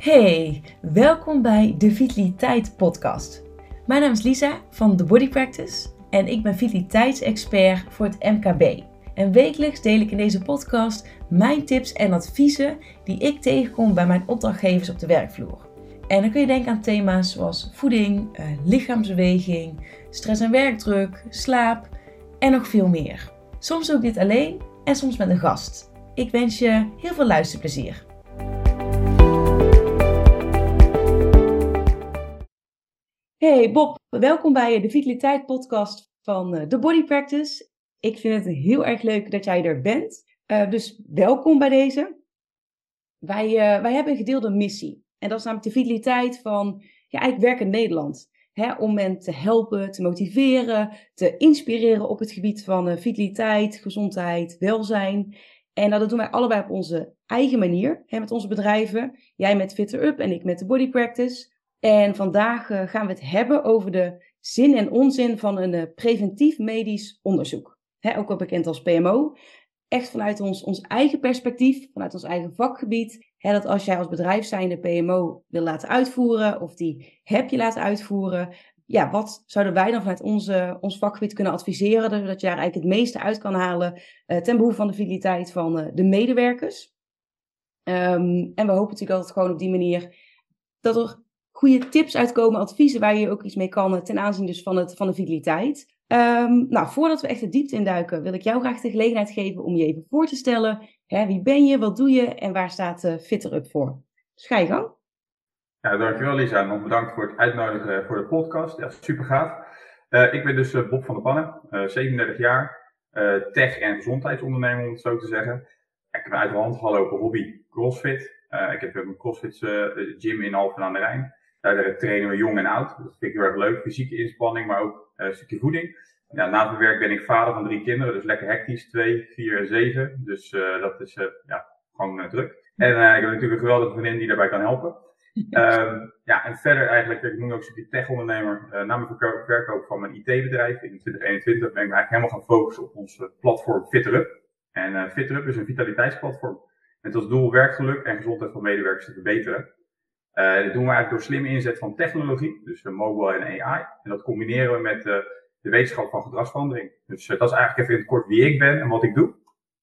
Hey, welkom bij de Vitaliteit podcast. Mijn naam is Lisa van The Body Practice en ik ben vitaliteitsexpert voor het MKB. En wekelijks deel ik in deze podcast mijn tips en adviezen die ik tegenkom bij mijn opdrachtgevers op de werkvloer. En dan kun je denken aan thema's zoals voeding, lichaamsbeweging, stress en werkdruk, slaap en nog veel meer. Soms doe ik dit alleen en soms met een gast. Ik wens je heel veel luisterplezier. Hey Bob, welkom bij de Vitaliteit podcast van The Body Practice. Ik vind het heel erg leuk dat jij er bent. Dus welkom bij deze. Wij hebben een gedeelde missie. En dat is namelijk de vitaliteit van eigenlijk werk in Nederland. Om mensen te helpen, te motiveren, te inspireren op het gebied van vitaliteit, gezondheid, welzijn. En dat doen wij allebei op onze eigen manier. Met onze bedrijven. Jij met Fitter Up en ik met The Body Practice. En vandaag gaan we het hebben over de zin en onzin van een preventief medisch onderzoek. Ook wel bekend als PMO. Echt vanuit ons eigen perspectief, vanuit ons eigen vakgebied. Dat als jij als bedrijf zijnde PMO wil laten uitvoeren of die heb je laten uitvoeren. Ja, wat zouden wij dan vanuit ons vakgebied kunnen adviseren? Zodat je daar eigenlijk het meeste uit kan halen ten behoeve van de vitaliteit van de medewerkers. En we hopen natuurlijk dat het gewoon op die manier dat er goede tips uitkomen, adviezen waar je ook iets mee kan ten aanzien dus van de vitaliteit. Voordat we echt de diepte induiken, wil ik jou graag de gelegenheid geven om je even voor te stellen. Wie ben je, wat doe je en waar staat Fitter Up voor? Dus ga je gang. Ja, dankjewel Lisa. En nog bedankt voor het uitnodigen voor de podcast. Ja, super gaaf. Ik ben dus Bob van der Pannen, 37 jaar, tech- en gezondheidsondernemer om het zo te zeggen. Ik heb een uit de hand gelopen hobby CrossFit. Ik heb ook een CrossFit gym in Alphen aan de Rijn. Daar trainen we jong en oud. Dat vind ik heel erg leuk. Fysieke inspanning, maar ook een stukje voeding. Ja, naast mijn werk ben ik vader van 3 kinderen. Dus lekker hectisch. 2, 4 en 7. Dus dat is gewoon druk. En ik heb natuurlijk een geweldige vriendin die daarbij kan helpen. En verder eigenlijk, ik noem ook een stukje tech-ondernemer. Na mijn verkoop van mijn IT-bedrijf in 2021 ben ik eigenlijk helemaal gaan focussen op ons platform Fitter Up. En Fitter Up is een vitaliteitsplatform. Met als doel werkgeluk en gezondheid van medewerkers te verbeteren. Dat doen we eigenlijk door slimme inzet van technologie, dus mobile en AI. En dat combineren we met de wetenschap van gedragsverandering. Dus dat is eigenlijk even in het kort wie ik ben en wat ik doe.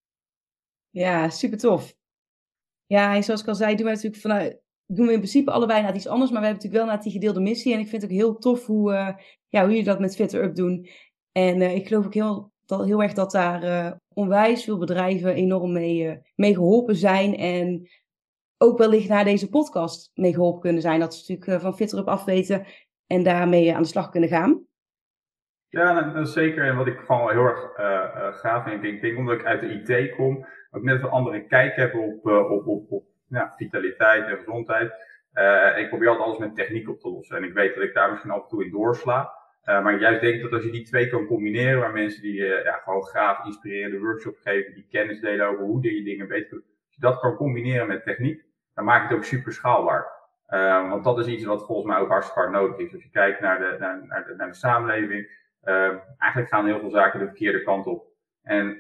Ja, super tof. Ja, en zoals ik al zei, doen we in principe allebei naar iets anders, maar we hebben natuurlijk wel naar die gedeelde missie. En ik vind het ook heel tof hoe jullie dat met Fitter Up doen. En ik geloof ook heel erg dat daar onwijs veel bedrijven enorm mee geholpen zijn. En ook wellicht naar deze podcast mee geholpen kunnen zijn. Dat ze natuurlijk van Fitter Up afweten en daarmee aan de slag kunnen gaan. Ja, dat is zeker. En wat ik gewoon heel erg gaaf vind, ik denk omdat ik uit de IT kom, ook net een andere kijk heb op vitaliteit en gezondheid. Ik probeer altijd alles met techniek op te lossen. En ik weet dat ik daar misschien af en toe in doorsla. Maar ik juist denk dat als je die twee kan combineren, waar mensen die gewoon gaaf inspirerende workshops geven, die kennis delen over hoe je dingen beter doet. Als je dat kan combineren met techniek, dan maak je het ook super schaalbaar. Want dat is iets wat volgens mij ook hartstikke hard nodig is. Als je kijkt naar de samenleving, eigenlijk gaan heel veel zaken de verkeerde kant op. En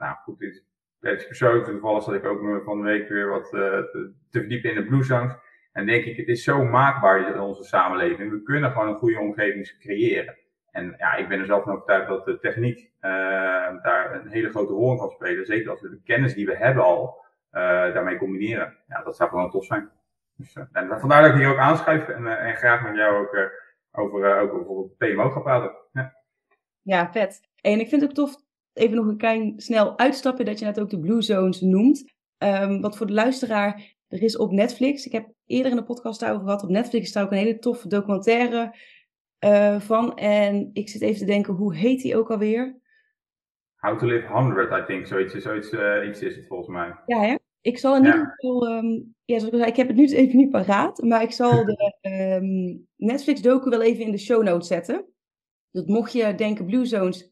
het is persoonlijk toevallig dat ik ook van de week weer wat te verdiepen in de bluesangst. En denk ik, het is zo maakbaar in onze samenleving. We kunnen gewoon een goede omgeving creëren. En ik ben er zelf van overtuigd dat de techniek daar een hele grote rol in kan spelen. Zeker als we de kennis die we hebben al daarmee combineren. Ja, dat zou gewoon tof zijn. Dus, vandaar dat ik hier ook aanschuif en graag met jou ook over bijvoorbeeld PMO ga praten. Ja, vet. En ik vind het ook tof, even nog een klein snel uitstapje, dat je net ook de Blue Zones noemt. Wat voor de luisteraar, er is op Netflix, ik heb eerder in de podcast daarover gehad, op Netflix is daar ook een hele toffe documentaire van. En ik zit even te denken, hoe heet die ook alweer? How to Live 100, I think. Zoiets is het volgens mij. Ja, hè? Ik zal in ieder geval, zoals ik zei, ik heb het nu even niet paraat, maar ik zal de Netflix-docu wel even in de show notes zetten. Dus mocht je denken, Blue Zones,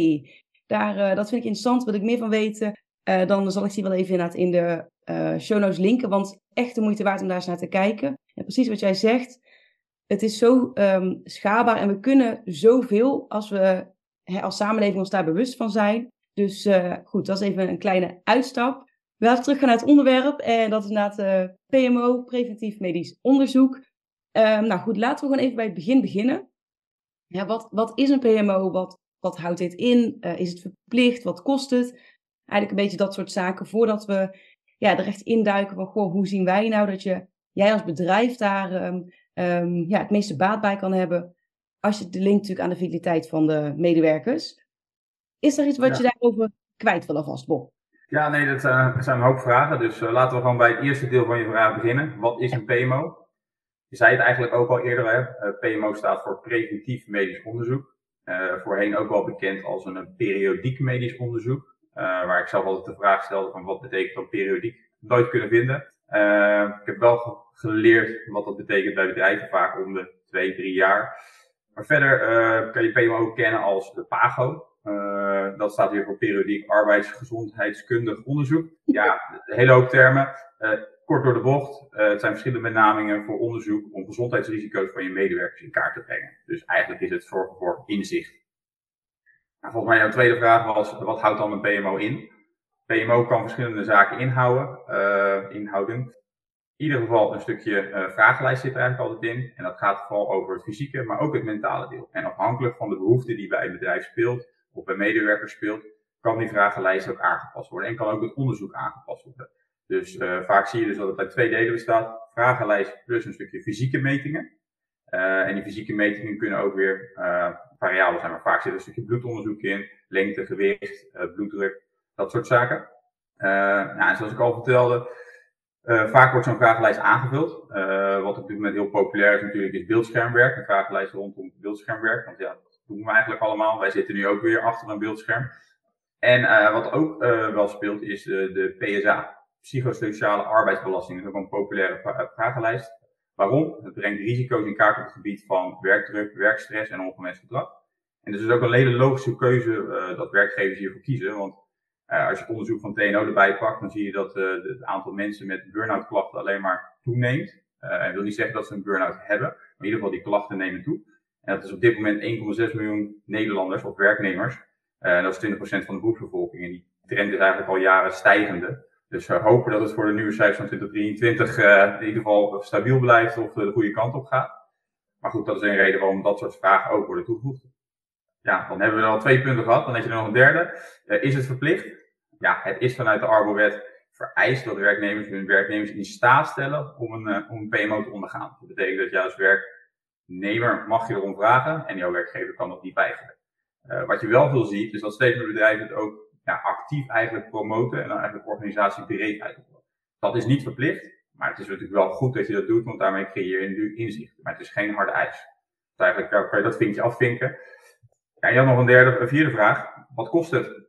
dat vind ik interessant, wil ik meer van weten, dan zal ik die wel even inderdaad in de show notes linken, want echt de moeite waard om daar eens naar te kijken. En precies wat jij zegt, het is zo schaalbaar en we kunnen zoveel als we als samenleving ons daar bewust van zijn. Dus goed, dat is even een kleine uitstap. Laten we teruggaan naar het onderwerp. En dat is inderdaad PMO, preventief medisch onderzoek. Nou goed, laten we gewoon even bij het begin beginnen. Ja, wat is een PMO? Wat houdt dit in? Is het verplicht? Wat kost het? Eigenlijk een beetje dat soort zaken voordat we er echt induiken van, goh, hoe zien wij nou dat jij als bedrijf daar het meeste baat bij kan hebben als je de link natuurlijk aan de vitaliteit van de medewerkers. Is er iets wat je daarover kwijt wil alvast, Bob? Ja, nee, dat zijn een hoop vragen. Dus laten we gewoon bij het eerste deel van je vraag beginnen. Wat is een PMO? Je zei het eigenlijk ook al eerder, hè? PMO staat voor preventief medisch onderzoek. Voorheen ook wel bekend als een periodiek medisch onderzoek. Waar ik zelf altijd de vraag stelde van wat betekent dan periodiek? Nooit kunnen vinden. Ik heb wel geleerd wat dat betekent bij bedrijven, vaak om de 2-3 jaar. Maar verder kan je PMO ook kennen als de PAGO. Dat staat weer voor periodiek arbeidsgezondheidskundig onderzoek. Ja, een hele hoop termen. Kort door de bocht, het zijn verschillende benamingen voor onderzoek om gezondheidsrisico's van je medewerkers in kaart te brengen. Dus eigenlijk is het zorgen voor inzicht. Nou, volgens mij jouw tweede vraag was, wat houdt dan een PMO in? PMO kan verschillende zaken inhouden. In ieder geval een stukje vragenlijst zit er eigenlijk altijd in. En dat gaat vooral over het fysieke, maar ook het mentale deel. En afhankelijk van de behoefte die bij het bedrijf speelt, of bij medewerkers speelt, kan die vragenlijst ook aangepast worden. En kan ook het onderzoek aangepast worden. Dus vaak zie je dus dat het uit 2 delen bestaat. Vragenlijst plus een stukje fysieke metingen. En die fysieke metingen kunnen ook weer variabel zijn. Maar vaak zit er een stukje bloedonderzoek in. Lengte, gewicht, bloeddruk, dat soort zaken. En zoals ik al vertelde, vaak wordt zo'n vragenlijst aangevuld. Wat op dit moment heel populair is natuurlijk is beeldschermwerk. Een vragenlijst rondom beeldschermwerk. Want ja, dat doen we eigenlijk allemaal. Wij zitten nu ook weer achter een beeldscherm. En wat ook wel speelt is de PSA. Psychosociale arbeidsbelasting. Dat is ook een populaire vragenlijst. Waarom? Het brengt risico's in kaart op het gebied van werkdruk, werkstress en ongewenst gedrag. En dus is ook een hele logische keuze dat werkgevers hiervoor kiezen. Want als je het onderzoek van TNO erbij pakt, dan zie je dat het aantal mensen met burn-out klachten alleen maar toeneemt. Dat wil niet zeggen dat ze een burn-out hebben, maar in ieder geval die klachten nemen toe. En dat is op dit moment 1,6 miljoen Nederlanders of werknemers. Dat is 20% van de beroepsbevolking. En die trend is eigenlijk al jaren stijgende. Dus we hopen dat het voor de nieuwe cijfers van 2023 in ieder geval stabiel blijft of de goede kant op gaat. Maar goed, dat is een reden waarom dat soort vragen ook worden toegevoegd. Ja, dan hebben we al 2 punten gehad. Dan heb je er nog een derde. Is het verplicht? Ja, het is vanuit de Arbowet vereist dat werknemers hun werknemers in staat stellen om een PMO te ondergaan. Dat betekent dat jij als werknemer mag je erom vragen en jouw werkgever kan dat niet weigeren. Wat je wel veel ziet, is dat steeds meer bedrijven het ook actief eigenlijk promoten en dan eigenlijk organisatiebreed uitrollen. Dat is niet verplicht, maar het is natuurlijk wel goed dat je dat doet, want daarmee creëer je nu inzicht. Maar het is geen harde eis. Dus eigenlijk kan je dat vinkje afvinken. Ja, je had nog een vierde vraag. Wat kost het?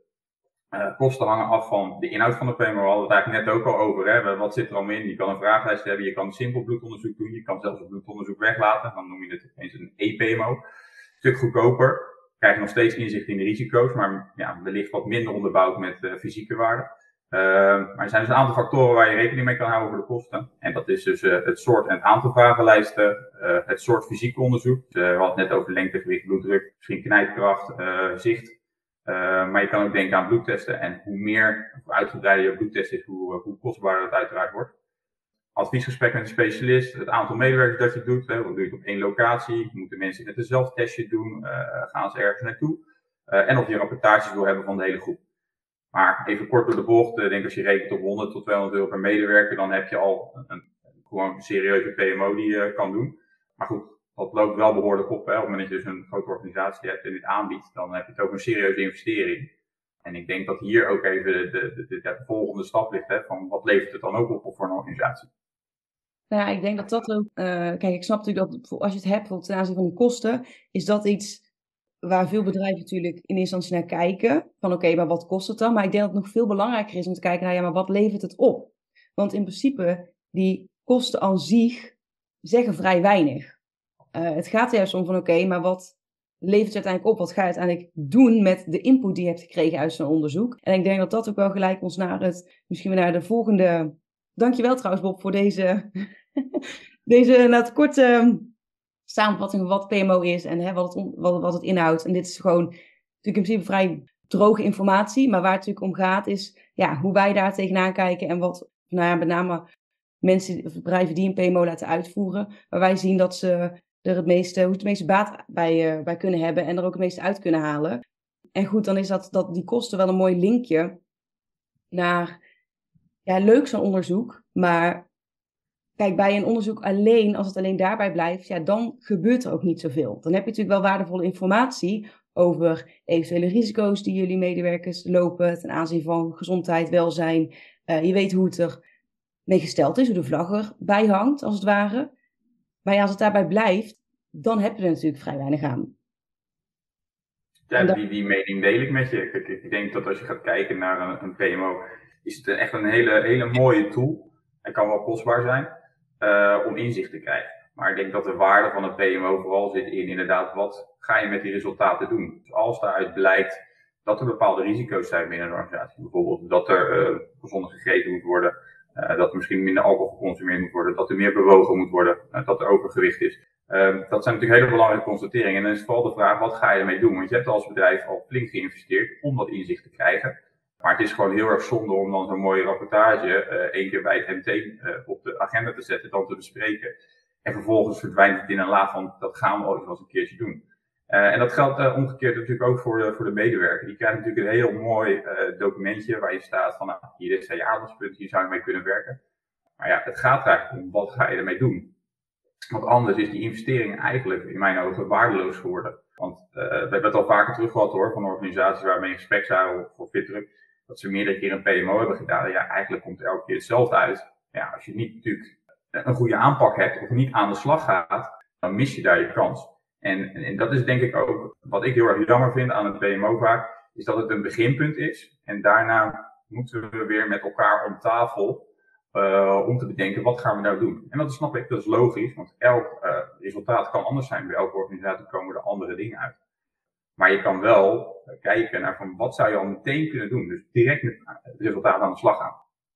Kosten hangen af van de inhoud van de PMO. We hadden het eigenlijk net ook al over. Hè? Wat zit er allemaal in? Je kan een vragenlijst hebben, je kan een simpel bloedonderzoek doen, je kan zelfs een bloedonderzoek weglaten. Dan noem je het opeens een e-PMO. Een stuk goedkoper. Krijg je nog steeds inzicht in de risico's, maar wellicht wat minder onderbouwd met fysieke waarden. Maar er zijn dus een aantal factoren waar je rekening mee kan houden voor de kosten. En dat is dus het soort en het aantal vragenlijsten, het soort fysiek onderzoek. We hadden het net over lengte, gewicht, bloeddruk, misschien knijpkracht, zicht. Maar je kan ook denken aan bloedtesten. En hoe meer, hoe uitgebreider je bloedtest is, hoe kostbaarder het uiteraard wordt. Adviesgesprek met een specialist, het aantal medewerkers dat je doet. Wat doe je het op 1 locatie? Moeten mensen met eenzelfde testje doen? Gaan ze ergens naartoe? En of je rapportages wil hebben van de hele groep. Maar even kort door de bocht, denk als je rekent op 100 tot 200 euro per medewerker, dan heb je al gewoon een serieuze PMO die je kan doen. Maar goed, dat loopt wel behoorlijk op. Hè. Op het moment dat je dus een grote organisatie hebt en dit aanbiedt, dan heb je het ook een serieuze investering. En ik denk dat hier ook even de volgende stap ligt, hè, van wat levert het dan ook op voor een organisatie. Nou ja, ik denk dat dat ook... kijk, ik snap natuurlijk dat als je het hebt ten aanzien van die kosten, is dat iets waar veel bedrijven natuurlijk in eerste instantie naar kijken. Van oké, maar wat kost het dan? Maar ik denk dat het nog veel belangrijker is om te kijken naar, maar wat levert het op? Want in principe, die kosten aan zich zeggen vrij weinig. Het gaat er juist om van oké, maar wat levert het uiteindelijk op? Wat ga je uiteindelijk doen met de input die je hebt gekregen uit zo'n onderzoek? En ik denk dat dat ook wel gelijk ons misschien weer naar de volgende... Dankjewel trouwens Bob voor deze korte samenvatting van wat PMO is en wat het inhoudt. En dit is gewoon natuurlijk in principe vrij droge informatie. Maar waar het natuurlijk om gaat is hoe wij daar tegenaan kijken en wat met name mensen of bedrijven die een PMO laten uitvoeren, waar wij zien dat ze er het meeste baat bij kunnen hebben en er ook het meeste uit kunnen halen. En goed, dan is dat die kosten wel een mooi linkje naar leuk zo'n onderzoek, maar kijk, bij een onderzoek alleen, als het alleen daarbij blijft, dan gebeurt er ook niet zoveel. Dan heb je natuurlijk wel waardevolle informatie over eventuele risico's die jullie medewerkers lopen ten aanzien van gezondheid, welzijn. Je weet hoe het er mee gesteld is, hoe de vlag erbij hangt, als het ware. Maar als het daarbij blijft, dan heb je er natuurlijk vrij weinig aan. Ja, die mening deel ik met je. Ik denk dat als je gaat kijken naar een PMO, is het echt een hele mooie tool. Het kan wel kostbaar zijn om inzicht te krijgen. Maar ik denk dat de waarde van een PMO vooral zit in inderdaad, wat ga je met die resultaten doen? Dus als daaruit blijkt dat er bepaalde risico's zijn binnen een organisatie, bijvoorbeeld dat er gezonder gegeten moet worden, dat er misschien minder alcohol geconsumeerd moet worden, dat er meer bewogen moet worden, dat er overgewicht is. Dat zijn natuurlijk hele belangrijke constateringen. En dan is vooral de vraag, wat ga je ermee doen? Want je hebt als bedrijf al flink geïnvesteerd om dat inzicht te krijgen. Maar het is gewoon heel erg zonde om dan zo'n mooie rapportage 1 keer bij het MT op de agenda te zetten, dan te bespreken. En vervolgens verdwijnt het in een laag van, dat gaan we ooit wel eens een keertje doen. En dat geldt omgekeerd natuurlijk ook voor de medewerker. Die krijgt natuurlijk een heel mooi documentje waar je staat van, hier zijn je aandachtspunten, hier zou je mee kunnen werken. Maar het gaat er eigenlijk om, wat ga je ermee doen? Want anders is die investering eigenlijk in mijn ogen waardeloos geworden. Want we hebben het al vaker teruggehaald hoor, van organisaties waar we in gesprek zijn voor Fitdruk, dat ze meerdere keer een PMO hebben gedaan. Ja, eigenlijk komt er elke keer hetzelfde uit. Ja, als je niet natuurlijk een goede aanpak hebt of niet aan de slag gaat, dan mis je daar je kans. En dat is denk ik ook wat ik heel erg jammer vind aan een PMO vaak, is dat het een beginpunt is. En daarna moeten we weer met elkaar om tafel om te bedenken, wat gaan we nou doen? En dat snap ik, dat is logisch, want elk resultaat kan anders zijn. Bij elke organisatie komen er andere dingen uit. Maar je kan wel kijken naar van, wat zou je al meteen kunnen doen? Dus direct met het resultaat aan de slag gaan.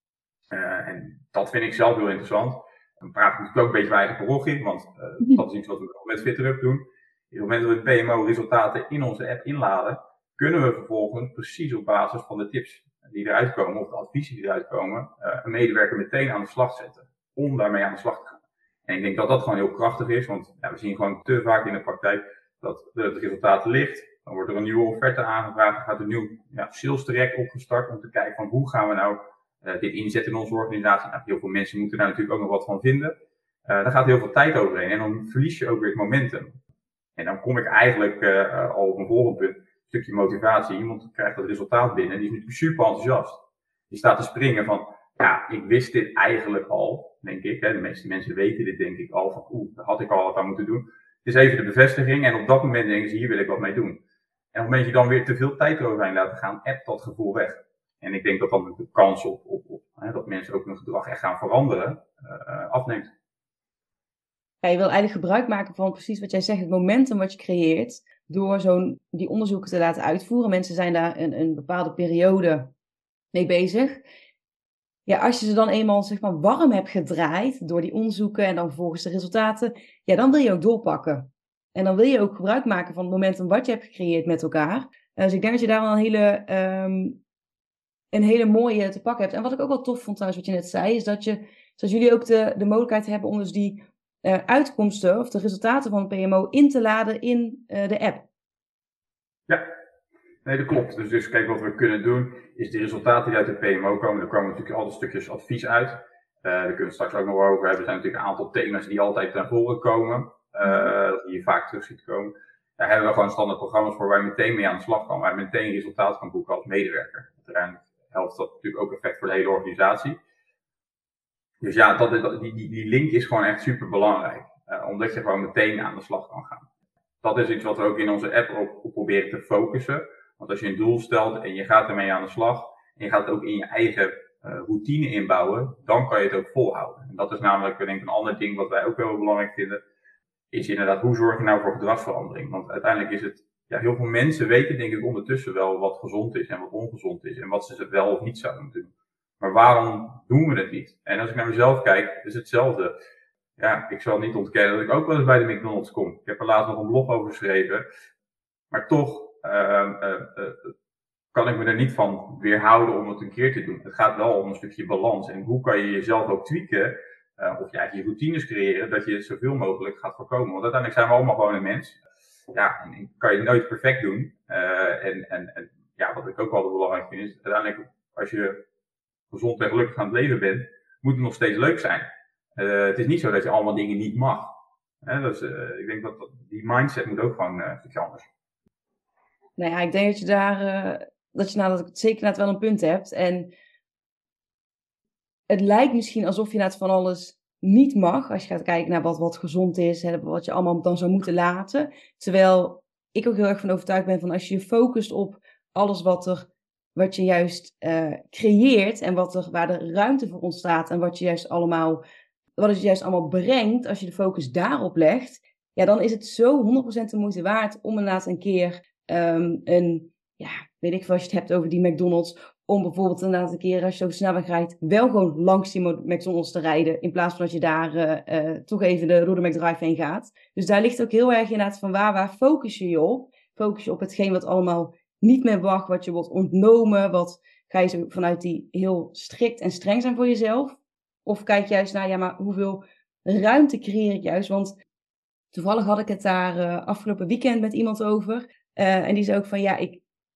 En dat vind ik zelf heel interessant. Dan praat ik natuurlijk ook een beetje bij eigen parochie, want dat is iets wat we met Fitdruk doen. Op het moment dat we PMO-resultaten in onze app inladen, kunnen we vervolgens precies op basis van de tips die eruit komen, of de adviezen die eruit komen, een medewerker meteen aan de slag zetten. Om daarmee aan de slag te gaan. En ik denk dat dat gewoon heel krachtig is, want we zien gewoon te vaak in de praktijk dat het resultaat ligt. Dan wordt er een nieuwe offerte aangevraagd, dan gaat een nieuw sales traject opgestart om te kijken van, hoe gaan we nou dit inzetten in onze organisatie. Heel veel mensen moeten daar natuurlijk ook nog wat van vinden. Daar gaat heel veel tijd overheen en dan verlies je ook weer het momentum. En dan kom ik eigenlijk al op een volgend punt, een stukje motivatie. Iemand krijgt dat resultaat binnen, die is natuurlijk super enthousiast. Die staat te springen van, ik wist dit eigenlijk al, denk ik. De meeste mensen weten dit denk ik al, van daar had ik al wat aan moeten doen. Het is even de bevestiging en op dat moment denken ze, hier wil ik wat mee doen. En op het moment dat je dan weer te veel tijd eroverheen laat gaan, appt dat gevoel weg. En ik denk dat dan de kans op dat mensen ook hun gedrag echt gaan veranderen, afneemt. Ja, je wil eigenlijk gebruik maken van precies wat jij zegt, het momentum wat je creëert, door die onderzoeken te laten uitvoeren. Mensen zijn daar een bepaalde periode mee bezig. Ja, als je ze dan eenmaal zeg maar warm hebt gedraaid door die onderzoeken en dan vervolgens de resultaten, dan wil je ook doorpakken. En dan wil je ook gebruik maken van het momentum wat je hebt gecreëerd met elkaar. Dus ik denk dat je daar wel een hele mooie te pakken hebt. En wat ik ook wel tof vond trouwens, wat je net zei, is dat jullie ook de mogelijkheid hebben om dus die uitkomsten of de resultaten van een PMO in te laden in de app. Ja, nee, dat klopt. Dus kijk, wat we kunnen doen, is de resultaten die uit de PMO komen, er komen natuurlijk altijd stukjes advies uit. Daar kunnen we het straks ook nog over hebben. Er zijn natuurlijk een aantal thema's die altijd naar voren komen, die je vaak terug ziet komen. Daar hebben we gewoon standaard programma's voor waar je meteen mee aan de slag kan, waar je meteen resultaat kan boeken als medewerker. Uiteindelijk helpt dat natuurlijk ook effect voor de hele organisatie. Dus die link is gewoon echt super belangrijk, omdat je gewoon meteen aan de slag kan gaan. Dat is iets wat we ook in onze app op proberen te focussen. Want als je een doel stelt en je gaat ermee aan de slag, en je gaat het ook in je eigen routine inbouwen, dan kan je het ook volhouden. En dat is namelijk, denk ik, een ander ding wat wij ook heel belangrijk vinden, is inderdaad, hoe zorg je nou voor gedragsverandering? Want uiteindelijk is het, heel veel mensen weten denk ik ondertussen wel wat gezond is en wat ongezond is, en wat ze wel of niet zouden moeten doen. Maar waarom doen we het niet? En als ik naar mezelf kijk, is hetzelfde. Ja, ik zal niet ontkennen dat ik ook wel eens bij de McDonald's kom. Ik heb er laatst nog een blog over geschreven. Maar toch kan ik me er niet van weerhouden om het een keer te doen. Het gaat wel om een stukje balans. En hoe kan je jezelf ook tweaken, of je eigen routines creëren, dat je het zoveel mogelijk gaat voorkomen. Want uiteindelijk zijn we allemaal gewoon een mens. Ja, en kan je het nooit perfect doen. En ja, wat ik ook wel belangrijk vind, is uiteindelijk als je gezond en gelukkig aan het leven bent, moet het nog steeds leuk zijn. Het is niet zo dat je allemaal dingen niet mag. Dus ik denk dat die mindset moet ook gewoon een stukje anders. Nou ja, ik denk dat je daar, dat zeker net wel een punt hebt. En het lijkt misschien alsof je net van alles niet mag, als je gaat kijken naar wat gezond is, hè, wat je allemaal dan zou moeten laten. Terwijl ik ook heel erg van overtuigd ben van als je je focust op alles wat je juist creëert en waar de ruimte voor ontstaat en wat het juist allemaal brengt, als je de focus daarop legt, ja, dan is het zo 100% de moeite waard om inderdaad een keer weet ik veel, als je het hebt over die McDonald's, om bijvoorbeeld inderdaad een keer, als je over de snelweg rijdt, wel gewoon langs die McDonald's te rijden, in plaats van dat je daar toch even door de McDrive heen gaat. Dus daar ligt ook heel erg inderdaad van waar focus je je op? Focus je op hetgeen wat allemaal niet meer mag, wat je wordt ontnomen, ga je vanuit die heel strikt en streng zijn voor jezelf? Of kijk juist naar, ja, maar hoeveel ruimte creëer ik juist? Want toevallig had ik het daar afgelopen weekend met iemand over. En die zei ook van, ja,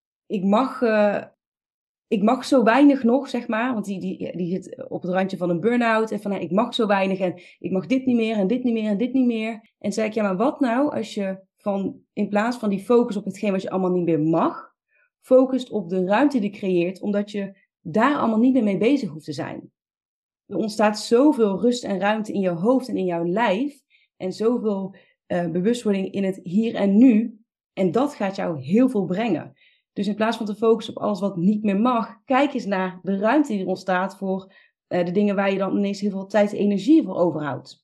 ik mag zo weinig nog, zeg maar. Want die zit op het randje van een burn-out. En van, ik mag zo weinig en ik mag dit niet meer en dit niet meer en dit niet meer. En toen zei ik, ja, maar wat nou als je in plaats van die focus op hetgeen wat je allemaal niet meer mag, focust op de ruimte die je creëert, omdat je daar allemaal niet meer mee bezig hoeft te zijn. Er ontstaat zoveel rust en ruimte in je hoofd en in jouw lijf. En zoveel bewustwording in het hier en nu. En dat gaat jou heel veel brengen. Dus in plaats van te focussen op alles wat niet meer mag, kijk eens naar de ruimte die er ontstaat voor de dingen waar je dan ineens heel veel tijd en energie voor overhoudt.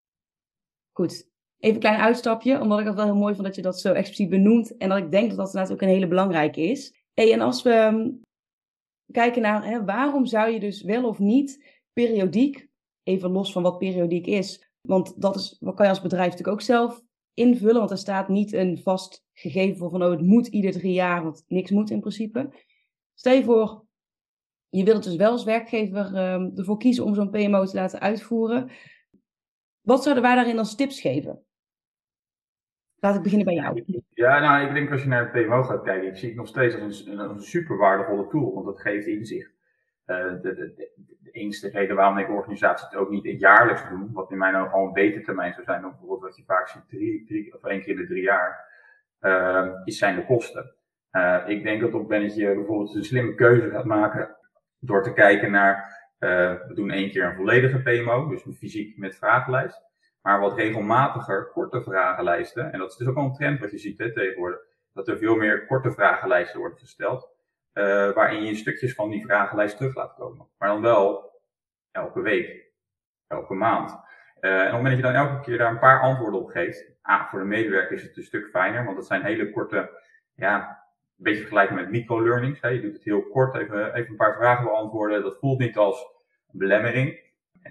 Goed, even een klein uitstapje, omdat ik het wel heel mooi vond dat je dat zo expliciet benoemt. En dat ik denk dat dat inderdaad ook een hele belangrijke is. En als we kijken naar waarom zou je dus wel of niet periodiek, even los van wat periodiek is, want wat kan je als bedrijf natuurlijk ook zelf invullen, want er staat niet een vast gegeven voor van het moet ieder 3 jaar, want niks moet in principe. Stel je voor, je wilt dus wel als werkgever ervoor kiezen om zo'n PMO te laten uitvoeren. Wat zouden wij daarin als tips geven? Laat ik beginnen bij jou. Ja, nou, ik denk als je naar het PMO gaat kijken, ik zie het nog steeds als een super waardevolle tool, want dat geeft inzicht. De enige reden waarom ik organisaties het ook niet jaarlijks doen, wat in mijn ogen gewoon een beter termijn zou zijn dan bijvoorbeeld wat je vaak ziet 1 keer in de 3 jaar, zijn de kosten. Ik denk dat op het moment dat je bijvoorbeeld een slimme keuze gaat maken door te kijken naar, we doen 1 keer een volledige PMO, dus een fysiek met vragenlijst, maar wat regelmatiger korte vragenlijsten, en dat is dus ook al een trend wat je ziet tegenwoordig, dat er veel meer korte vragenlijsten worden gesteld. Waarin je stukjes van die vragenlijst terug laat komen. Maar dan wel elke week, elke maand. En op het moment dat je dan elke keer daar een paar antwoorden op geeft, voor de medewerker is het een stuk fijner, want dat zijn hele korte, een beetje vergelijken met microlearnings. Je doet het heel kort, even een paar vragen beantwoorden. Dat voelt niet als een belemmering.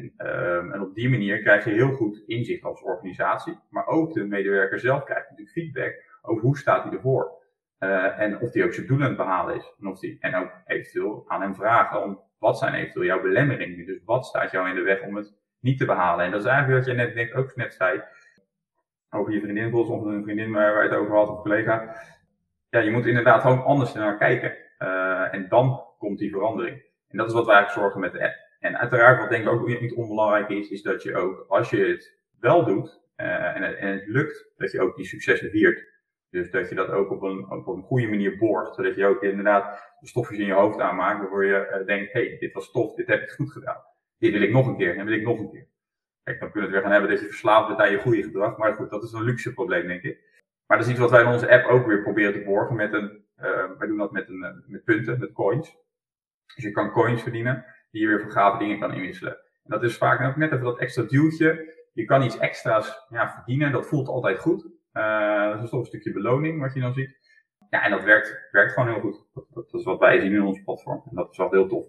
En op die manier krijg je heel goed inzicht als organisatie. Maar ook de medewerker zelf krijgt natuurlijk feedback over hoe staat hij ervoor. En of die ook zijn doelen aan het behalen is. En ook eventueel aan hem vragen om wat zijn eventueel jouw belemmeringen. Dus wat staat jou in de weg om het niet te behalen. En dat is eigenlijk wat jij ook net zei. Over je vriendin, of een vriendin waar je het over had, of een collega. Ja, je moet inderdaad gewoon anders naar kijken. En dan komt die verandering. En dat is wat wij eigenlijk zorgen met de app. En uiteraard, wat denk ik ook niet onbelangrijk is dat je ook, als je het wel doet, en het lukt, dat je ook die successen viert. Dus dat je dat ook op een goede manier boort. Zodat je ook inderdaad de stofjes in je hoofd aanmaakt. Waarvoor je denkt, dit was tof, dit heb ik goed gedaan. Dit wil ik nog een keer, en wil ik nog een keer. Kijk, dan kunnen we het weer gaan hebben dat je verslaafd bent aan je goede gedrag. Maar goed, dat is een luxe probleem, denk ik. Maar dat is iets wat wij in onze app ook weer proberen te borgen. Wij doen dat met punten, met coins. Dus je kan coins verdienen, die je weer voor gave dingen kan inwisselen. En dat is vaak ook net even dat extra duwtje. Je kan iets extra's verdienen, dat voelt altijd goed. Dat is toch een stukje beloning wat je dan ziet. Ja, en dat werkt gewoon heel goed. Dat is wat wij zien in ons platform. En dat is wel heel tof.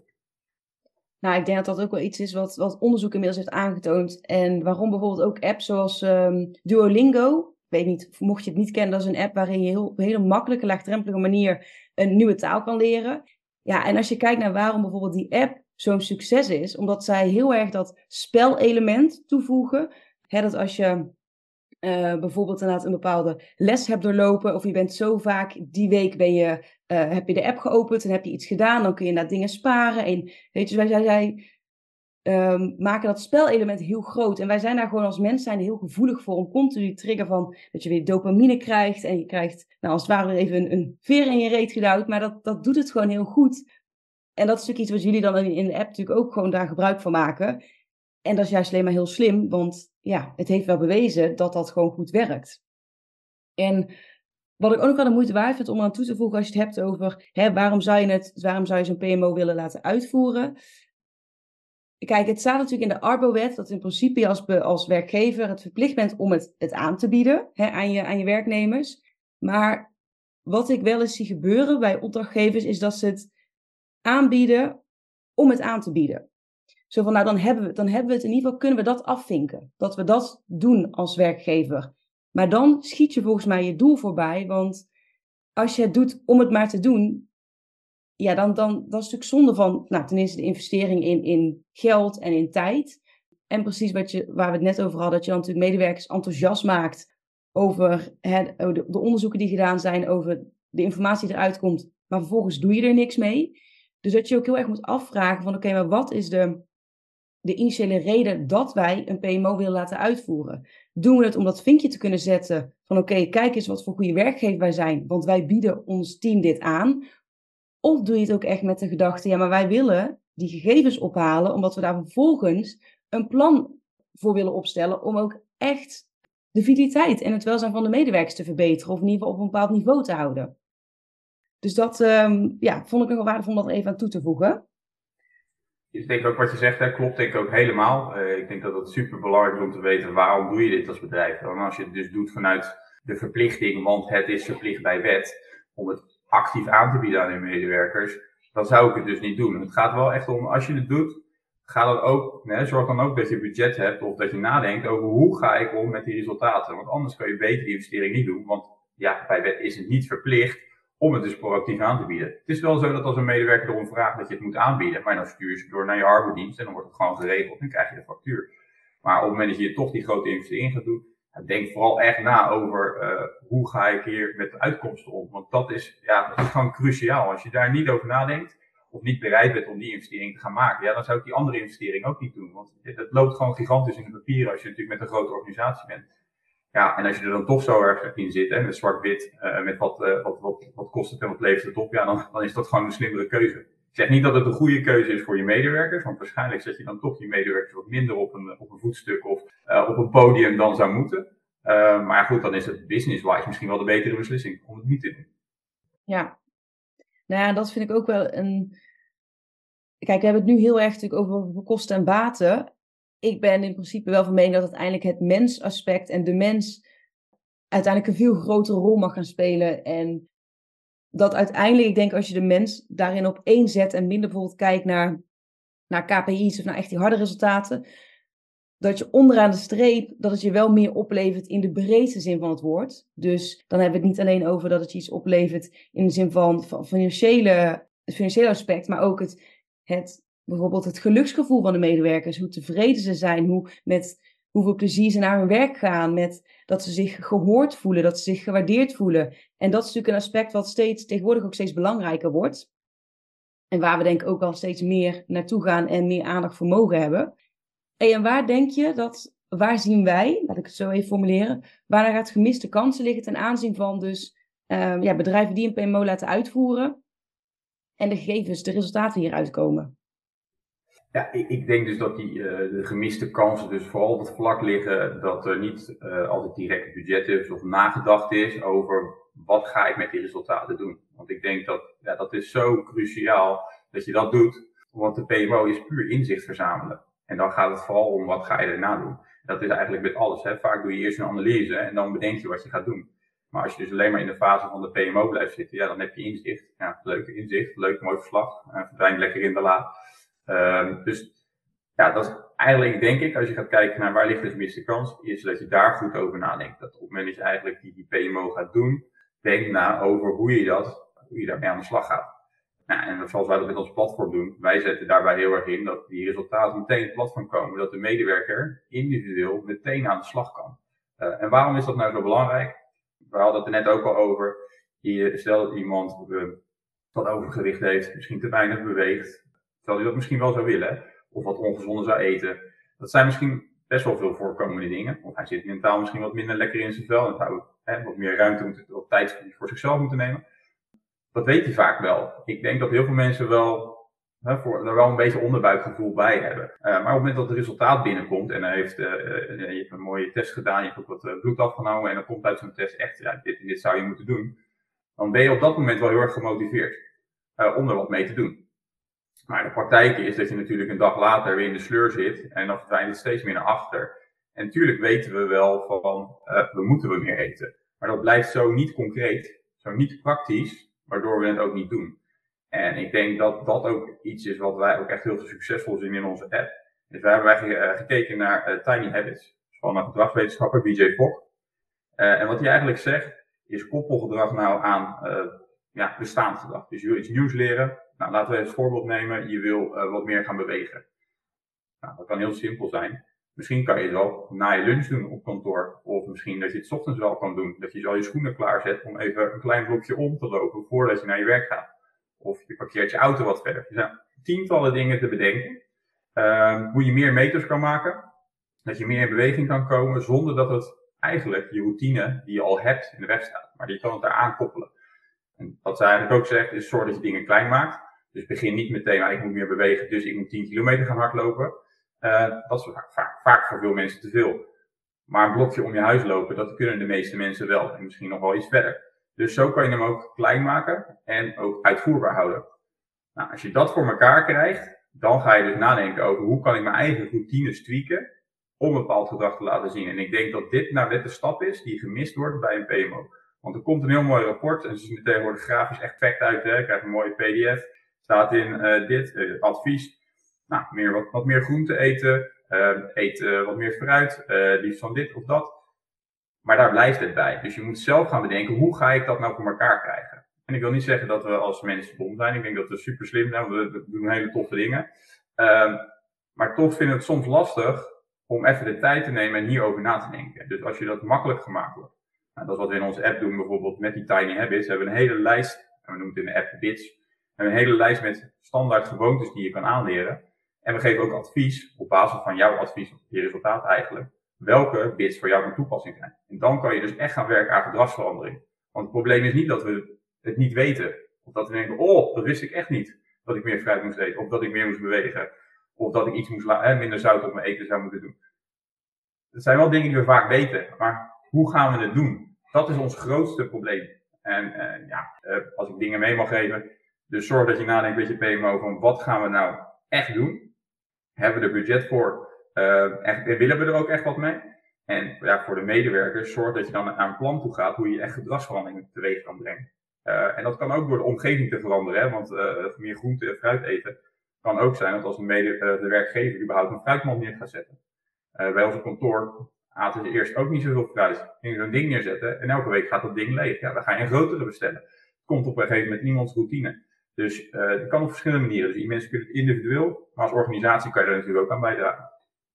Nou, ik denk dat dat ook wel iets is wat onderzoek inmiddels heeft aangetoond. En waarom bijvoorbeeld ook apps zoals Duolingo weet niet, mocht je het niet kennen, dat is een app waarin je op een hele makkelijke, laagdrempelige manier een nieuwe taal kan leren. Ja, en als je kijkt naar waarom bijvoorbeeld die app zo'n succes is, omdat zij heel erg dat spelelement toevoegen. Dat als je bijvoorbeeld inderdaad een bepaalde les hebt doorlopen, of je bent zo vaak, die week heb je de app geopend en heb je iets gedaan, dan kun je inderdaad dingen sparen. En weet je, wij maken dat spelelement heel groot. En wij zijn daar gewoon als mens zijn heel gevoelig voor om continu te triggeren van dat je weer dopamine krijgt. En je krijgt, nou als het ware even een veer in je reet gedouwd, maar dat doet het gewoon heel goed. En dat is natuurlijk iets wat jullie dan in de app natuurlijk ook gewoon daar gebruik van maken. En dat is juist alleen maar heel slim, want ja, het heeft wel bewezen dat dat gewoon goed werkt. En wat ik ook nog wel de moeite waard vind om aan toe te voegen als je het hebt over waarom zou je zo'n PMO willen laten uitvoeren. Kijk, het staat natuurlijk in de Arbo-wet dat in principe je als werkgever het verplicht bent om het aan te bieden aan je werknemers. Maar wat ik wel eens zie gebeuren bij opdrachtgevers is dat ze het aanbieden om het aan te bieden. Zo van, nou dan hebben we het in ieder geval, kunnen we dat afvinken. Dat we dat doen als werkgever. Maar dan schiet je volgens mij je doel voorbij. Want als je het doet om het maar te doen, ja, dan dat is natuurlijk zonde van, nou, ten eerste de investering in geld en in tijd. En precies waar we het net over hadden, dat je dan natuurlijk medewerkers enthousiast maakt over de onderzoeken die gedaan zijn, over de informatie die eruit komt, maar vervolgens doe je er niks mee. Dus dat je ook heel erg moet afvragen van, oké, maar wat is de initiële reden dat wij een PMO willen laten uitvoeren? Doen we het om dat vinkje te kunnen zetten van, oké, kijk eens wat voor goede werkgever wij zijn, want wij bieden ons team dit aan. Of doe je het ook echt met de gedachte, ja, maar wij willen die gegevens ophalen, omdat we daar vervolgens een plan voor willen opstellen om ook echt de vitaliteit en het welzijn van de medewerkers te verbeteren, of in ieder geval op een bepaald niveau te houden. Dus dat vond ik nog wel waardevol om dat even aan toe te voegen. Ik denk ook wat je zegt, klopt denk ik ook helemaal. Ik denk dat het super belangrijk is om te weten waarom doe je dit als bedrijf. En als je het dus doet vanuit de verplichting, want het is verplicht bij wet, om het actief aan te bieden aan je medewerkers, dan zou ik het dus niet doen. Het gaat wel echt om, als je het doet, zorg dan ook dat je budget hebt of dat je nadenkt over hoe ga ik om met die resultaten. Want anders kan je beter die investering niet doen, want ja, bij wet is het niet verplicht om het dus proactief aan te bieden. Het is wel zo dat als een medewerker erom vraagt dat je het moet aanbieden, maar dan stuur je ze door naar je arbeidsdienst en dan wordt het gewoon geregeld en krijg je de factuur. Maar op het moment dat je toch die grote investering gaat doen, denk vooral echt na over hoe ga ik hier met de uitkomsten om. Want dat is gewoon cruciaal. Als je daar niet over nadenkt, of niet bereid bent om die investering te gaan maken, ja, dan zou ik die andere investering ook niet doen. Want het loopt gewoon gigantisch in de papieren als je natuurlijk met een grote organisatie bent. Ja, en als je er dan toch zo erg in zit, met zwart-wit, met wat kost het en wat levert het op, ja, dan is dat gewoon een slimmere keuze. Ik zeg niet dat het een goede keuze is voor je medewerkers, want waarschijnlijk zet je dan toch je medewerkers wat minder op een voetstuk of op een podium dan zou moeten. Maar goed, dan is het business-wise misschien wel de betere beslissing om het niet te doen. Ja, nou ja, dat vind ik ook wel een... Kijk, we hebben het nu heel erg natuurlijk over kosten en baten. Ik ben in principe wel van mening dat uiteindelijk het mensaspect en de mens uiteindelijk een veel grotere rol mag gaan spelen. En dat uiteindelijk, ik denk als je de mens daarin op één zet en minder bijvoorbeeld kijkt naar KPI's of naar echt die harde resultaten, dat je onderaan de streep, dat het je wel meer oplevert in de breedste zin van het woord. Dus dan hebben we het niet alleen over dat het je iets oplevert in de zin van het financiële aspect, maar ook bijvoorbeeld het geluksgevoel van de medewerkers, hoe tevreden ze zijn, met hoeveel plezier ze naar hun werk gaan, met dat ze zich gehoord voelen, dat ze zich gewaardeerd voelen. En dat is natuurlijk een aspect wat tegenwoordig ook steeds belangrijker wordt. En waar we denk ik ook wel steeds meer naartoe gaan en meer aandacht voor mogen hebben. En waar zien wij, laat ik het zo even formuleren, waar gaat gemiste kansen liggen ten aanzien van dus bedrijven die een PMO laten uitvoeren en de gegevens, de resultaten hieruit komen? Ja, ik denk dus dat de gemiste kansen dus vooral op het vlak liggen dat er niet altijd direct budget is of nagedacht is over wat ga ik met die resultaten doen. Want ik denk dat is zo cruciaal dat je dat doet, want de PMO is puur inzicht verzamelen. En dan gaat het vooral om wat ga je erna doen. Dat is eigenlijk met alles. Vaak doe je eerst een analyse en dan bedenk je wat je gaat doen. Maar als je dus alleen maar in de fase van de PMO blijft zitten, ja, dan heb je inzicht. Ja, leuke inzicht, leuk mooi verslag, verdwijnt lekker in de la. Dus ja, dat is Eigenlijk denk ik, als je gaat kijken naar waar ligt de gemiste kans, is dat je daar goed over nadenkt. Dat op het moment dat je eigenlijk die PMO gaat doen, denk na over hoe je daarmee aan de slag gaat. Nou, en zoals wij dat met ons platform doen, wij zetten daarbij heel erg in dat die resultaten meteen in het platform komen, dat de medewerker individueel meteen aan de slag kan. En waarom is dat nou zo belangrijk? We hadden het er net ook al over. Stel dat iemand wat overgewicht heeft, misschien te weinig beweegt, terwijl hij dat misschien wel zou willen, of wat ongezonder zou eten. Dat zijn misschien best wel veel voorkomende dingen. Of hij zit mentaal misschien wat minder lekker in zijn vel en zou wat meer ruimte of tijd voor zichzelf moeten nemen. Dat weet hij vaak wel. Ik denk dat heel veel mensen er wel een beetje onderbuikgevoel bij hebben. Maar op het moment dat het resultaat binnenkomt en je hebt een mooie test gedaan, je hebt ook wat bloed afgenomen en dan komt uit zo'n test echt, dit zou je moeten doen. Dan ben je op dat moment wel heel erg gemotiveerd om er wat mee te doen. Maar de praktijk is dat je natuurlijk een dag later weer in de sleur zit en dan verdwijnt het steeds meer naar achter. En natuurlijk weten we wel van, we moeten meer eten. Maar dat blijft zo niet concreet, zo niet praktisch, waardoor we het ook niet doen. En ik denk dat dat ook iets is wat wij ook echt heel succesvol zien in onze app. Dus wij hebben gekeken naar Tiny Habits van een gedragswetenschapper, BJ Fogg. En wat hij eigenlijk zegt, is koppelgedrag nou aan bestaand gedrag. Dus je wil iets nieuws leren. Nou, laten we even het voorbeeld nemen. Je wil wat meer gaan bewegen. Nou, dat kan heel simpel zijn. Misschien kan je het wel na je lunch doen op kantoor. Of misschien dat je het 's ochtends wel kan doen. Dat je al je schoenen klaarzet om even een klein blokje om te lopen voordat je naar je werk gaat. Of je parkeert je auto wat verder. Er zijn tientallen dingen te bedenken. Hoe je meer meters kan maken. Dat je meer in beweging kan komen zonder dat het eigenlijk je routine die je al hebt in de weg staat. Maar je kan het daar aankoppelen. En wat ze eigenlijk ook zegt is zorg dat je dingen klein maakt. Dus begin niet meteen, ik moet meer bewegen, dus ik moet 10 kilometer gaan hardlopen. Dat is vaak voor veel mensen te veel. Maar een blokje om je huis lopen, dat kunnen de meeste mensen wel. En misschien nog wel iets verder. Dus zo kan je hem ook klein maken en ook uitvoerbaar houden. Nou, als je dat voor elkaar krijgt, dan ga je dus nadenken over hoe kan ik mijn eigen routines tweaken om een bepaald gedrag te laten zien. En ik denk dat dit nou net de stap is die gemist wordt bij een PMO. Want er komt een heel mooi rapport en ze zien er tegenwoordig grafisch echt perfect uit. Je krijgt een mooie PDF, staat in advies. Nou, wat meer groente eten, eet wat meer fruit, liefst van dit of dat. Maar daar blijft het bij. Dus je moet zelf gaan bedenken, hoe ga ik dat nou voor elkaar krijgen? En ik wil niet zeggen dat we als mensen dom zijn. Ik denk dat we super slim zijn, we doen hele toffe dingen. Maar toch vinden we het soms lastig om even de tijd te nemen en hierover na te denken. Dus als je dat makkelijk gemaakt wordt. Nou, dat is wat we in onze app doen, bijvoorbeeld met die Tiny Habits. We hebben een hele lijst, en we noemen het in de app Bits. We hebben een hele lijst met standaard gewoontes die je kan aanleren. En we geven ook advies, op basis van jouw advies, je resultaat eigenlijk, welke bits voor jou van toepassing zijn. En dan kan je dus echt gaan werken aan gedragsverandering. Want het probleem is niet dat we het niet weten. Of dat we denken, dat wist ik echt niet. Dat ik meer fruit moest eten, of dat ik meer moest bewegen. Of dat ik iets minder zout op mijn eten zou moeten doen. Dat zijn wel dingen die we vaak weten, maar hoe gaan we het doen? Dat is ons grootste probleem. En als ik dingen mee mag geven, dus zorg dat je nadenkt met je PMO van wat gaan we nou echt doen? Hebben we er budget voor? Willen we er ook echt wat mee? En voor de medewerkers, zorg dat je dan naar een plan toe gaat hoe je echt gedragsverandering teweeg kan brengen. En dat kan ook door de omgeving te veranderen, hè? Want meer groente en fruit eten kan ook zijn dat als de werkgever überhaupt een fruitmand neer gaat zetten. Bij ons kantoor aten ze eerst ook niet zoveel fruit. Gingen zo'n ding neerzetten en elke week gaat dat ding leeg. Ja, dan ga je een grotere bestellen. Het komt op een gegeven moment iemands routine. Dus het kan op verschillende manieren. Dus mensen kunnen het individueel, maar als organisatie kan je er natuurlijk ook aan bijdragen.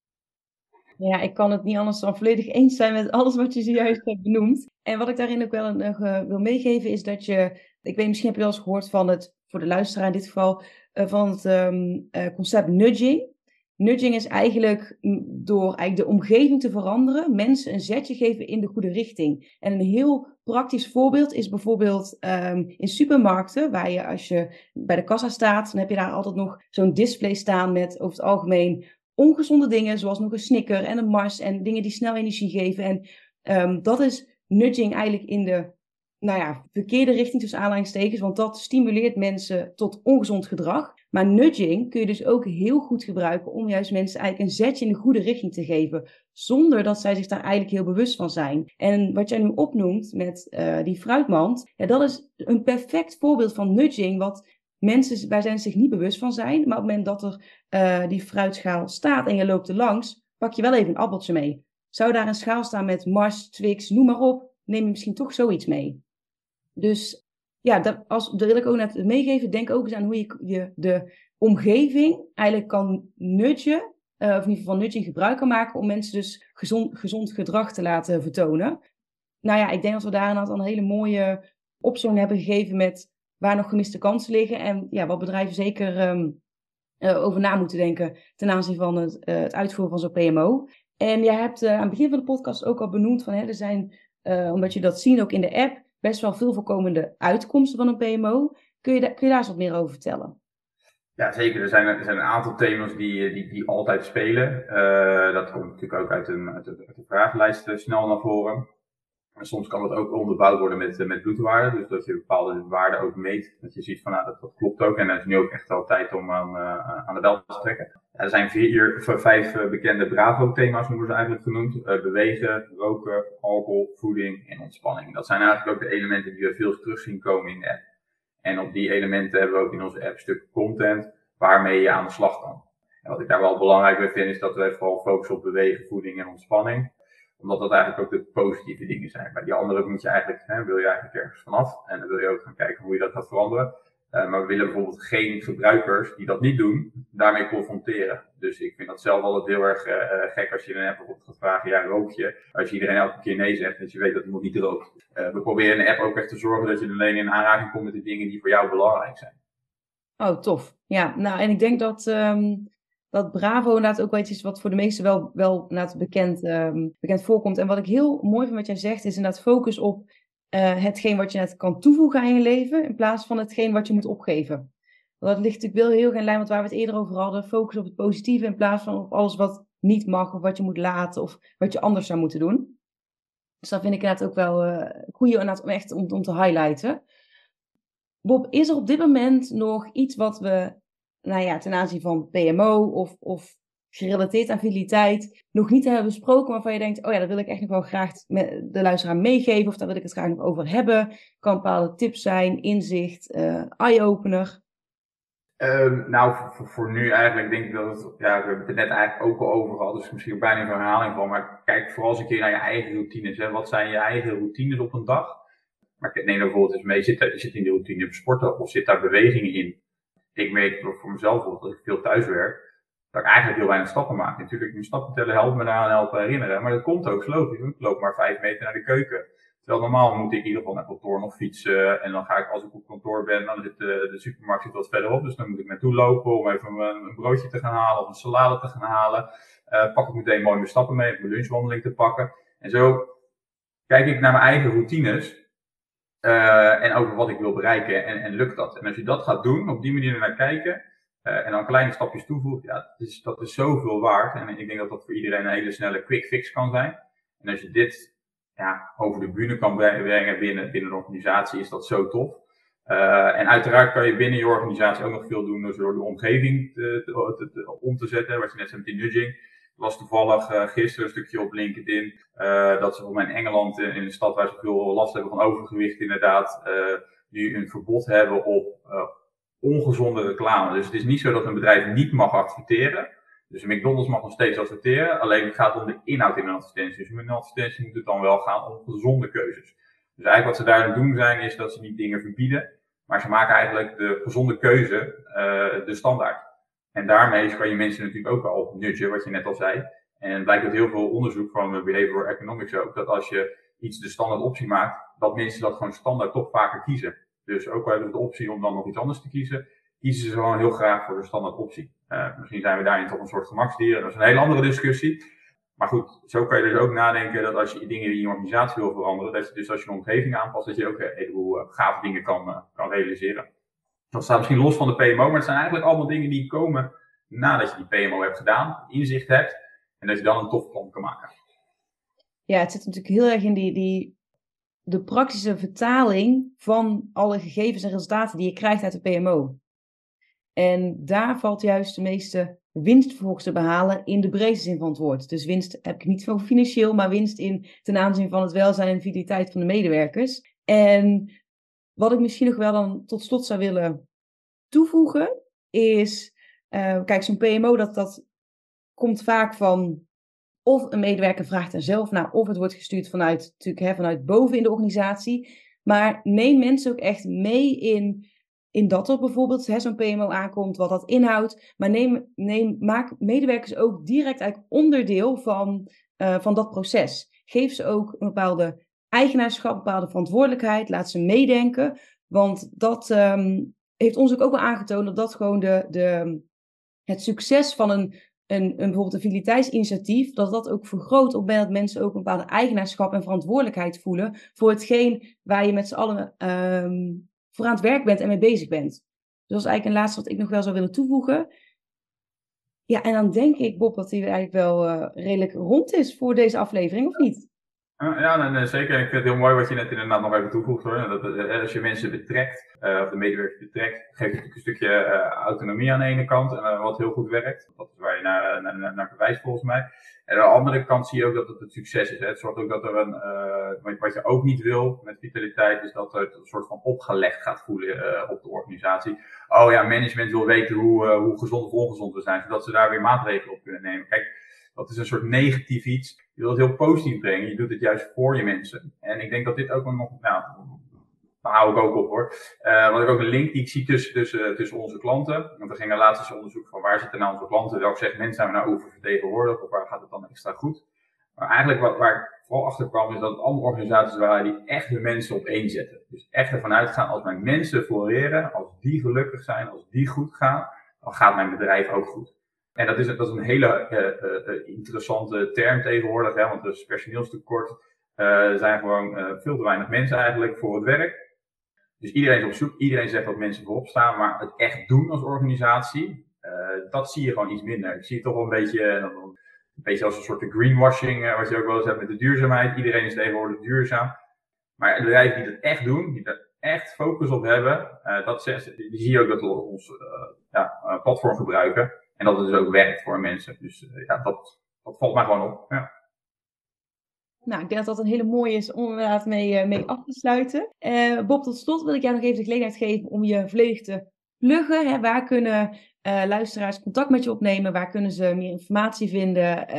Ja, ik kan het niet anders dan volledig eens zijn met alles wat je zojuist hebt benoemd. En wat ik daarin ook wel wil meegeven is dat misschien heb je wel eens gehoord van voor de luisteraar in dit geval, van het concept nudging. Nudging is eigenlijk door de omgeving te veranderen, mensen een zetje geven in de goede richting. En een heel praktisch voorbeeld is bijvoorbeeld in supermarkten, waar je als je bij de kassa staat, dan heb je daar altijd nog zo'n display staan met over het algemeen ongezonde dingen, zoals nog een Snicker en een Mars en dingen die snel energie geven. En dat is nudging eigenlijk in de verkeerde richting tussen aanhalingstekens, want dat stimuleert mensen tot ongezond gedrag. Maar nudging kun je dus ook heel goed gebruiken om juist mensen eigenlijk een zetje in de goede richting te geven, zonder dat zij zich daar eigenlijk heel bewust van zijn. En wat jij nu opnoemt met die fruitmand, dat is een perfect voorbeeld van nudging, wat wij zijn zich niet bewust van zijn. Maar op het moment dat er die fruitschaal staat en je loopt er langs, pak je wel even een appeltje mee. Zou daar een schaal staan met Mars, Twix, noem maar op, neem je misschien toch zoiets mee. Dus ja, dat wil ik ook net meegeven. Denk ook eens aan hoe je de omgeving eigenlijk kan nudgen. Of in ieder geval van nudging gebruik kan maken om mensen dus gezond gedrag te laten vertonen. Nou ja, ik denk dat we daar een hele mooie opzomming hebben gegeven met waar nog gemiste kansen liggen. En ja, wat bedrijven zeker over na moeten denken ten aanzien van het uitvoeren van zo'n PMO. En jij hebt aan het begin van de podcast ook al benoemd van er zijn, omdat je dat ziet ook in de app, best wel veel voorkomende uitkomsten van een PMO. Kun je daar eens wat meer over vertellen? Ja, zeker. Er zijn een aantal thema's die altijd spelen. Dat komt natuurlijk ook uit de vragenlijst snel naar voren. En soms kan dat ook onderbouwd worden met bloedwaarden. Dus dat je bepaalde waarden ook meet. Dat je ziet van dat klopt ook. En dat is nu ook echt wel tijd om aan de bel te trekken. Ja, er zijn 5 bekende Bravo-thema's, noemen ze eigenlijk genoemd. Bewegen, roken, alcohol, voeding en ontspanning. Dat zijn eigenlijk ook de elementen die we veel terug zien komen in de app. En op die elementen hebben we ook in onze app stukken content waarmee je aan de slag kan. En wat ik daar wel belangrijk bij vind is dat we vooral focussen op bewegen, voeding en ontspanning. Omdat dat eigenlijk ook de positieve dingen zijn. Bij die andere wil je eigenlijk ergens vanaf. En dan wil je ook gaan kijken hoe je dat gaat veranderen. Maar we willen bijvoorbeeld geen gebruikers die dat niet doen, daarmee confronteren. Dus ik vind dat zelf altijd heel erg gek als je in een app bijvoorbeeld gaat vragen, ja, rook je? Als je iedereen elke keer nee zegt, dat je weet dat iemand niet rookt. We proberen in de app ook echt te zorgen dat je alleen in aanraking komt met de dingen die voor jou belangrijk zijn. Oh, tof. Ja, nou en ik denk dat Bravo inderdaad ook wel iets is wat voor de meesten wel inderdaad bekend voorkomt. En wat ik heel mooi vind wat jij zegt, is inderdaad focus op hetgeen wat je net kan toevoegen aan je leven, in plaats van hetgeen wat je moet opgeven. Dat ligt natuurlijk wel heel erg in lijn met waar we het eerder over hadden. Focus op het positieve in plaats van op alles wat niet mag, of wat je moet laten, of wat je anders zou moeten doen. Dus dat vind ik inderdaad ook wel goeie om te highlighten. Bob, is er op dit moment nog iets wat we, ten aanzien van PMO of gerelateerd aan vitaliteit, nog niet hebben besproken, waarvan je denkt, oh ja, dat wil ik echt nog wel graag de luisteraar meegeven, of daar wil ik het graag nog over hebben. Kan bepaalde tips zijn, inzicht, eye-opener. Voor nu eigenlijk denk ik dat het, we hebben het er net eigenlijk ook al over gehad, dus misschien ook bijna een herhaling van, maar kijk vooral eens een keer naar je eigen routines. Hè. Wat zijn je eigen routines op een dag? Maar ik neem er bijvoorbeeld eens mee, zit in de routine op sporten of zit daar bewegingen in? Ik weet voor mezelf bijvoorbeeld, als ik veel thuis werk, dat ik eigenlijk heel weinig stappen maak. Natuurlijk, mijn stappen tellen helpt me daaraan helpen herinneren, maar dat komt ook logisch. Ik loop maar 5 meter naar de keuken. Terwijl normaal moet ik in ieder geval naar kantoor nog fietsen. En dan ga ik, als ik op kantoor ben, dan zit de supermarkt zit wat verderop. Dus dan moet ik naartoe lopen om even een broodje te gaan halen of een salade te gaan halen. Pak ik meteen mooi mijn stappen mee, mijn lunchwandeling te pakken. En zo kijk ik naar mijn eigen routines. En over wat ik wil bereiken en lukt dat. En als je dat gaat doen, op die manier naar kijken. En dan kleine stapjes toevoegt, ja, dat is zoveel waard. En ik denk dat dat voor iedereen een hele snelle quick fix kan zijn. En als je dit over de bühne kan brengen binnen de organisatie, is dat zo tof. En uiteraard kan je binnen je organisatie ook nog veel doen door de omgeving om te zetten. Wat je net zei met die nudging. Ik las toevallig gisteren een stukje op LinkedIn dat ze volgens mij in Engeland, in een stad waar ze veel last hebben van overgewicht inderdaad, nu een verbod hebben op ongezonde reclame. Dus het is niet zo dat een bedrijf niet mag adverteren. Dus McDonald's mag nog steeds adverteren, alleen het gaat om de inhoud in een advertentie. Dus in een advertentie moet het dan wel gaan om gezonde keuzes. Dus eigenlijk wat ze daar aan het doen zijn, is dat ze niet dingen verbieden, maar ze maken eigenlijk de gezonde keuze de standaard. En daarmee kan je mensen natuurlijk ook al nudgen, wat je net al zei. En het blijkt uit heel veel onderzoek van behavioral economics ook, dat als je iets de standaard optie maakt, dat mensen dat gewoon standaard toch vaker kiezen. Dus ook al hebben ze de optie om dan nog iets anders te kiezen, kiezen ze gewoon heel graag voor de standaard optie. Misschien zijn we daarin toch een soort gemaksdieren, dat is een hele andere discussie. Maar goed, zo kan je dus ook nadenken dat als je dingen in je organisatie wil veranderen, dat je dus als je een omgeving aanpast, dat je ook een heleboel gave dingen kan realiseren. Dat staat misschien los van de PMO, maar het zijn eigenlijk allemaal dingen die komen nadat je die PMO hebt gedaan, inzicht hebt en dat je dan een tof plan kan maken. Ja, het zit natuurlijk heel erg in de praktische vertaling van alle gegevens en resultaten die je krijgt uit de PMO. En daar valt juist de meeste winst vervolgens te behalen in de breedste zin van het woord. Dus winst heb ik niet van financieel, maar winst ten aanzien van het welzijn en vitaliteit van de medewerkers. En wat ik misschien nog wel dan tot slot zou willen toevoegen is, kijk, zo'n PMO dat komt vaak van of een medewerker vraagt er zelf naar, of het wordt gestuurd vanuit boven in de organisatie. Maar neem mensen ook echt mee in dat er bijvoorbeeld zo'n PMO aankomt, wat dat inhoudt. Maar maak medewerkers ook direct eigenlijk onderdeel van dat proces. Geef ze ook een bepaalde eigenaarschap, een bepaalde verantwoordelijkheid. Laat ze meedenken. Want dat heeft ons ook wel aangetoond dat gewoon het succes van bijvoorbeeld een fideliteitsinitiatief, dat ook vergroot op het moment dat mensen ook een bepaalde eigenaarschap en verantwoordelijkheid voelen voor hetgeen waar je met z'n allen voor aan het werk bent en mee bezig bent. Dus dat is eigenlijk een laatste wat ik nog wel zou willen toevoegen. Ja, en dan denk ik, Bob, dat hij eigenlijk wel redelijk rond is voor deze aflevering, of niet? Ja, zeker. Ik vind het heel mooi wat je net inderdaad nog even toevoegt, hoor. Dat als je mensen betrekt, of de medewerkers betrekt, geeft het natuurlijk een stukje autonomie aan de ene kant, wat heel goed werkt. Dat is waar je naar verwijst volgens mij. En aan de andere kant zie je ook dat het succes is. Hè. Het zorgt ook dat er wat je ook niet wil met vitaliteit, is dat het een soort van opgelegd gaat voelen op de organisatie. Oh ja, management wil weten hoe gezond of ongezond we zijn, zodat ze daar weer maatregelen op kunnen nemen. Kijk, dat is een soort negatief iets. Je wilt het heel positief brengen. Je doet het juist voor je mensen. En ik denk dat dit ook nog, daar hou ik ook op, hoor. Want ik ook een link die ik zie tussen onze klanten. Want we gingen laatst eens onderzoeken van waar zitten nou onze klanten, welk segment zijn we nou oververtegenwoordigd, of waar gaat het dan extra goed. Maar eigenlijk waar ik vooral achter kwam, is dat het allemaal organisaties waren die echt de mensen op één zetten. Dus echt ervan uitgaan, als mijn mensen floreren, als die gelukkig zijn, als die goed gaan, dan gaat mijn bedrijf ook goed. En dat is een hele interessante term tegenwoordig, hè, want er is personeelstekort. Er zijn gewoon veel te weinig mensen eigenlijk voor het werk. Dus iedereen is op zoek, iedereen zegt dat mensen voorop staan, maar het echt doen als organisatie, dat zie je gewoon iets minder. Ik zie het toch wel een beetje als een soort greenwashing, wat je ook wel eens hebt met de duurzaamheid. Iedereen is tegenwoordig duurzaam. Maar bedrijven die dat echt doen, die er echt focus op hebben, die zie je ook dat we ons platform gebruiken. En dat het dus ook werkt voor mensen. Dus dat valt mij gewoon op. Ja. Nou, ik denk dat dat een hele mooie is om inderdaad mee af te sluiten. Bob, tot slot wil ik jou nog even de gelegenheid geven om je volledig te pluggen. Hè? Waar kunnen luisteraars contact met je opnemen? Waar kunnen ze meer informatie vinden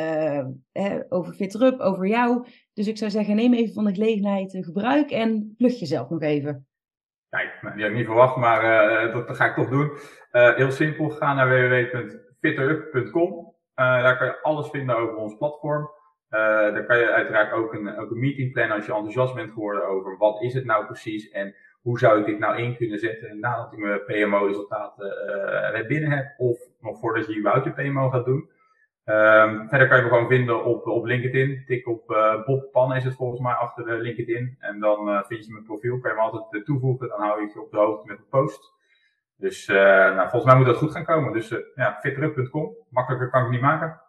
over FitRup, over jou? Dus ik zou zeggen, neem even van de gelegenheid gebruik en plug jezelf nog even. Kijk, die had ik niet verwacht, maar dat ga ik toch doen. Heel simpel, ga naar www.fitterup.com. Daar kan je alles vinden over ons platform. Daar kan je uiteraard ook een meeting plannen als je enthousiast bent geworden over wat is het nou precies en hoe zou ik dit nou in kunnen zetten nadat ik mijn PMO-resultaten binnen heb of nog voordat je überhaupt je PMO gaat doen. Verder kan je me gewoon vinden op LinkedIn. Tik op Bob Pan is het volgens mij achter de LinkedIn. En dan vind je mijn profiel. Kan je me altijd toevoegen. Dan hou ik je op de hoogte met een post. Dus volgens mij moet dat goed gaan komen. Dus fitterup.com. Makkelijker kan ik het niet maken.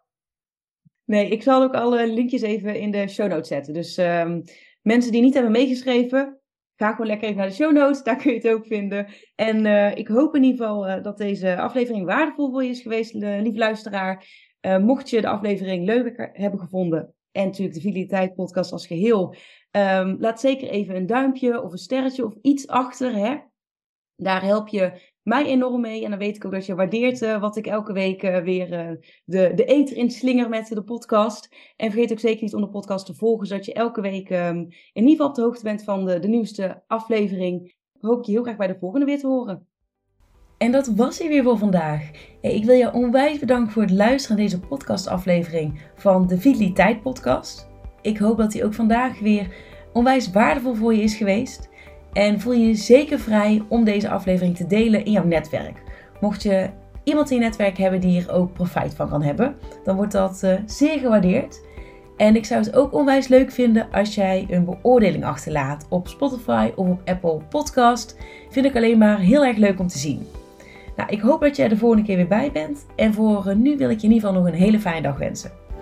Nee, ik zal ook alle linkjes even in de show notes zetten. Dus mensen die niet hebben meegeschreven, ga gewoon lekker even naar de show notes. Daar kun je het ook vinden. En ik hoop in ieder geval dat deze aflevering waardevol voor je is geweest, lieve luisteraar. Mocht je de aflevering leuk hebben gevonden en natuurlijk de Vitaliteit podcast als geheel, laat zeker even een duimpje of een sterretje of iets achter. Hè? Daar help je mij enorm mee en dan weet ik ook dat je waardeert wat ik elke week weer de ether inslinger met de podcast. En vergeet ook zeker niet om de podcast te volgen, zodat je elke week in ieder geval op de hoogte bent van de nieuwste aflevering. Hoop ik je heel graag bij de volgende weer te horen. En dat was hij weer voor vandaag. Ik wil je onwijs bedanken voor het luisteren naar deze podcastaflevering van de Vitaliteit podcast. Ik hoop dat die ook vandaag weer onwijs waardevol voor je is geweest. En voel je zeker vrij om deze aflevering te delen in jouw netwerk. Mocht je iemand in je netwerk hebben die hier ook profijt van kan hebben, dan wordt dat zeer gewaardeerd. En ik zou het ook onwijs leuk vinden als jij een beoordeling achterlaat op Spotify of op Apple Podcast. Vind ik alleen maar heel erg leuk om te zien. Nou, ik hoop dat jij er de volgende keer weer bij bent. En voor nu wil ik je in ieder geval nog een hele fijne dag wensen.